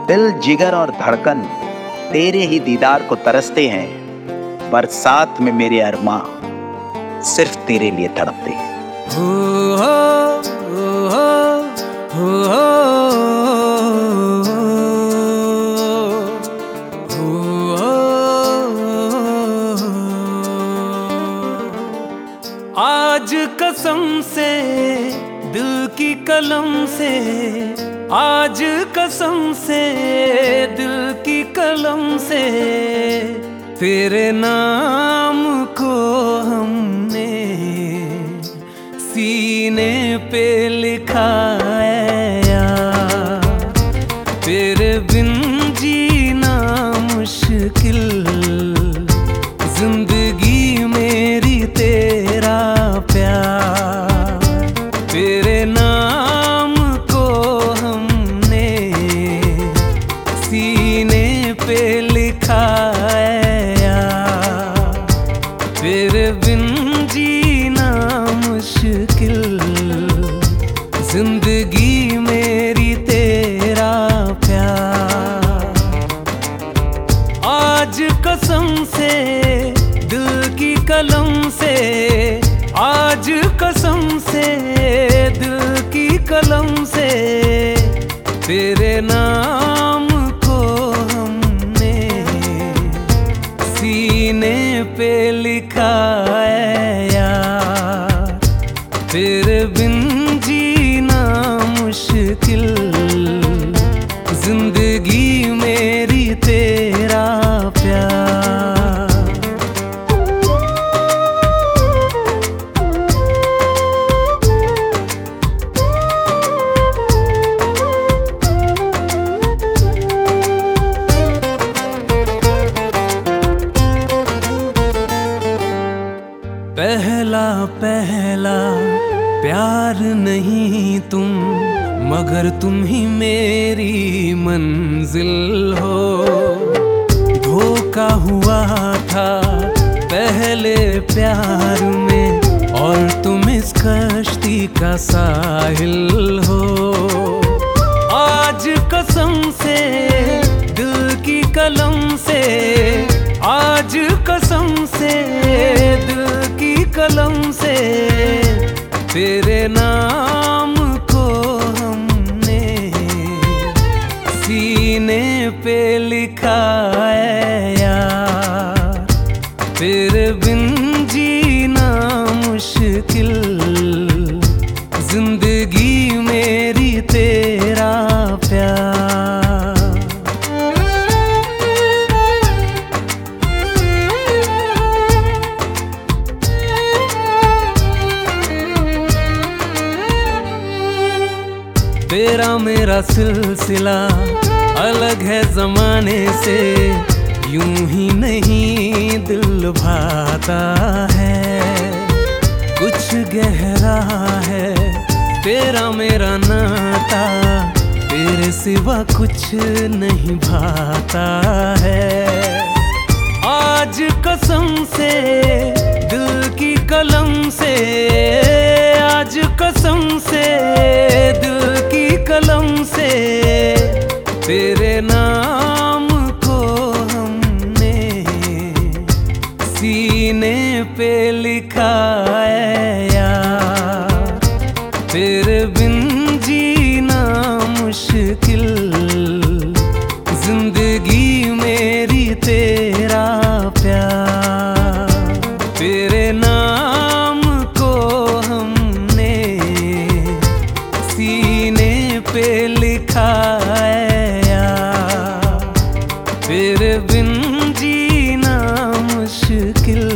दिल जिगर और धड़कन तेरे ही दीदार को तरसते हैं। बरसात में मेरे अरमां सिर्फ तेरे लिए तड़पते हैं। आज कसम से दिल की कलम से, आज कसम से दिल की कलम से तेरे नाम को हमने सीने पे लिखा है यार। तेरे बिन जीना मुश्किल, जिंदगी मेरी तेरा प्यार। तेरे नाम को हमने सीने पे लिखा है यार। तेरे बिन जीना मुश्किल, जिंदगी मेरी तेरा प्यार। आज कसम से दिल की कलम से, आज कसम से दिल की कलम से तेरे नाम को हमने सीने पे लिखा है यार। तेरे बिन जीना मुश्किल, जिंदगी मेरी तेरा प्यार। पहला पहला प्यार नहीं तुम, मगर तुम ही मेरी मंजिल हो। धोखा हुआ था पहले प्यार में, और तुम इस कश्ती का साहिल हो। आज कसम से दिल की कलम से, आज कसम से दिल की कलम से तेरे नाम को हमने सीने पे लिखा है यार। तेरे बिन जीना मुश्किल, जिंदगी मेरी तेरा प्यार। तेरा मेरा सिलसिला अलग है जमाने से, यूं ही नहीं दिल भाता है। कुछ गहरा है तेरा मेरा नाता, तेरे सिवा कुछ नहीं भाता है। आज कसम से दिल की कलम से, आज कसम से दिल की कलम से तेरे नाम को हमने सीने पे लिखा है यार। तेरे बिन जीना मुश्किल, जिंदगी मेरी तेरा प्यार। तेरे नाम को हमने सीने पे लिखा है यार। तेरे बिन जीना मुश्किल,